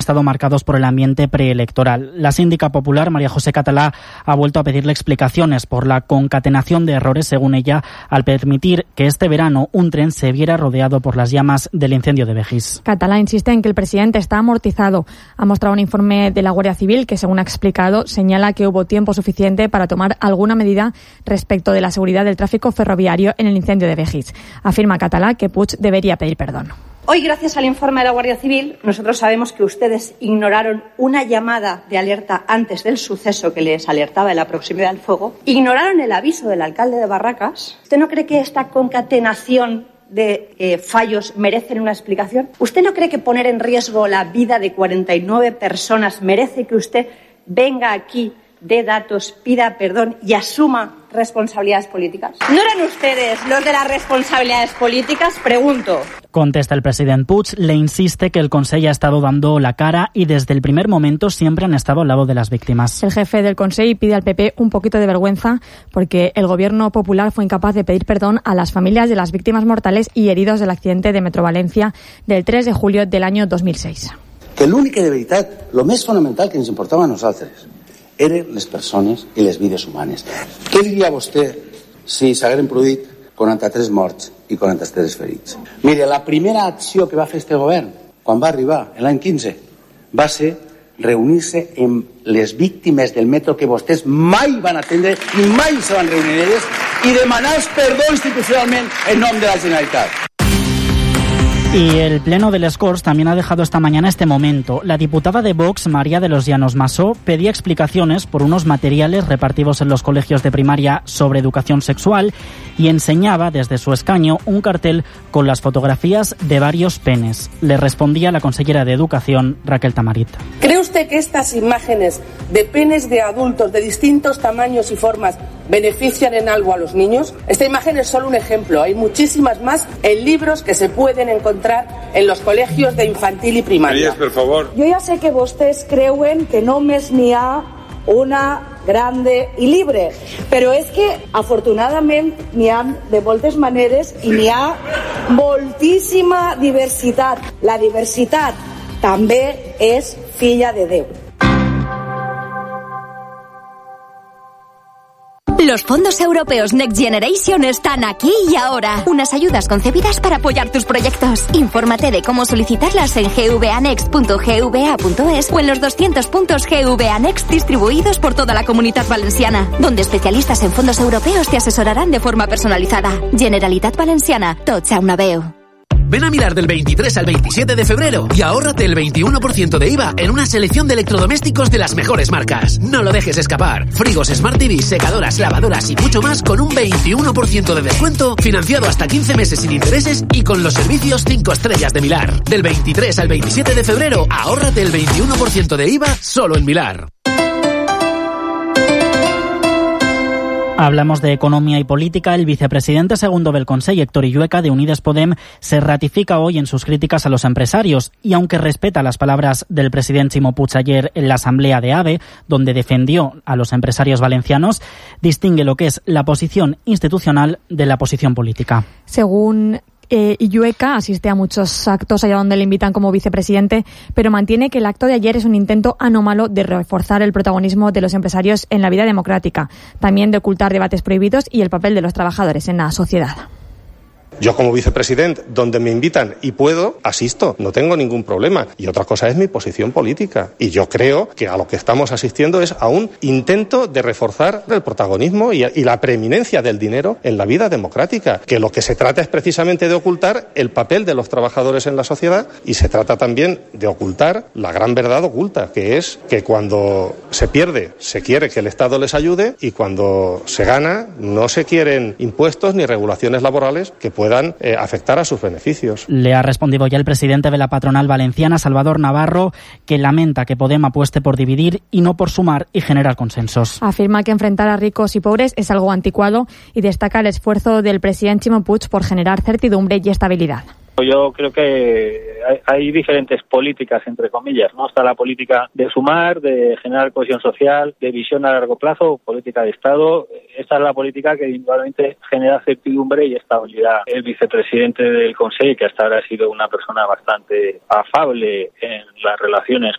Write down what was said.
estado marcados por el ambiente preelectoral. La síndica popular, María José Catalá, ha vuelto a pedirle explicaciones por la concatenación de errores, según ella, al permitir que este verano un tren se viera rodeado por las llamas del incendio de Begís. Catalá insiste en que el presidente está amortizado. Ha mostrado un informe de la Guardia Civil que, según ha explicado, señala que hubo tiempo suficiente para tomar alguna medida respecto de la seguridad del tráfico ferroviario en el incendio de Begís. Afirma Catalá que Puig debería pedir perdón. Hoy, gracias al informe de la Guardia Civil, nosotros sabemos que ustedes ignoraron una llamada de alerta antes del suceso que les alertaba de la proximidad del fuego, ignoraron el aviso del alcalde de Barracas. ¿Usted no cree que esta concatenación de fallos merecen una explicación? ¿Usted no cree que poner en riesgo la vida de 49 personas merece que usted venga aquí, dé datos, pida perdón y asuma responsabilidades políticas? ¿No eran ustedes los de las responsabilidades políticas? Pregunto. Contesta el presidente Puig, le insiste que el Consell ha estado dando la cara y desde el primer momento siempre han estado al lado de las víctimas. El jefe del Consell pide al PP un poquito de vergüenza porque el gobierno popular fue incapaz de pedir perdón a las familias de las víctimas mortales y heridos del accidente de Metro Valencia del 3 de julio del año 2006. Que l'únic que de veritat, lo més fonamental que ens importava a nosaltres eren les persones i les vides humanes. Què diria vostè si s'hagueren produït 43 morts i 43 ferits? Mire, la primera acció que va fer este govern, quan va arribar, l'any 15, va ser reunir-se amb les víctimes del metro que vostès mai van atendre i mai se van reunir elles i demanar perdó institucionalment en nom de la Generalitat. Y el Pleno de les Corts también ha dejado esta mañana este momento. La diputada de Vox, María de los Llanos Masó, pedía explicaciones por unos materiales repartidos en los colegios de primaria sobre educación sexual y enseñaba desde su escaño un cartel con las fotografías de varios penes. Le respondía la consellera de Educación, Raquel Tamarit. ¿Cree usted que estas imágenes de penes de adultos de distintos tamaños y formas benefician en algo a los niños? Esta imagen es solo un ejemplo. Hay muchísimas más en libros que se pueden encontrar en los colegios de infantil y primaria. Marías, per favor. Jo ja sé que vostès creuen que només n'hi ha una grande i libre, però és que afortunadament n'hi ha de moltes maneres i n'hi ha moltíssima diversitat. La diversitat també és filla de Déu. Los fondos europeos Next Generation están aquí y ahora. Unas ayudas concebidas para apoyar tus proyectos. Infórmate de cómo solicitarlas en gvanext.gva.es o en los 200 puntos GVA Next distribuidos por toda la Comunitat Valenciana, donde especialistas en fondos europeos te asesorarán de forma personalizada. Generalitat Valenciana, tots a una veu. Ven a Milar del 23 al 27 de febrero y ahórrate el 21% de IVA en una selección de electrodomésticos de las mejores marcas. No lo dejes escapar. Frigos, Smart TV, secadoras, lavadoras y mucho más con un 21% de descuento, financiado hasta 15 meses sin intereses y con los servicios 5 estrellas de Milar. Del 23 al 27 de febrero, ahórrate el 21% de IVA solo en Milar. Hablamos de economía y política. El vicepresidente segundo del Consell, Héctor Illueca, de Unides Podem, se ratifica hoy en sus críticas a los empresarios y, aunque respeta las palabras del presidente Ximo Puig ayer en la asamblea de AVE, donde defendió a los empresarios valencianos, distingue lo que es la posición institucional de la posición política. Según Illueca, asiste a muchos actos allá donde le invitan como vicepresidente, pero mantiene que el acto de ayer es un intento anómalo de reforzar el protagonismo de los empresarios en la vida democrática, también de ocultar debates prohibidos y el papel de los trabajadores en la sociedad. Yo como vicepresidente, donde me invitan y puedo, asisto, no tengo ningún problema. Y otra cosa es mi posición política. Y yo creo que a lo que estamos asistiendo es a un intento de reforzar el protagonismo y la preeminencia del dinero en la vida democrática. Que lo que se trata es precisamente de ocultar el papel de los trabajadores en la sociedad y se trata también de ocultar la gran verdad oculta, que es que cuando se pierde se quiere que el Estado les ayude y cuando se gana no se quieren impuestos ni regulaciones laborales que puedan afectar a sus beneficios. Le ha respondido ya el presidente de la patronal valenciana, Salvador Navarro, que lamenta que Podem apueste por dividir y no por sumar y generar consensos. Afirma que enfrentar a ricos y pobres es algo anticuado y destaca el esfuerzo del presidente Ximo Puig por generar certidumbre y estabilidad. Yo creo que hay diferentes políticas, entre comillas, ¿no? Está la política de sumar, de generar cohesión social, de visión a largo plazo, política de Estado. Esta es la política que indudablemente genera certidumbre y estabilidad. El vicepresidente del Consell, que hasta ahora ha sido una persona bastante afable en las relaciones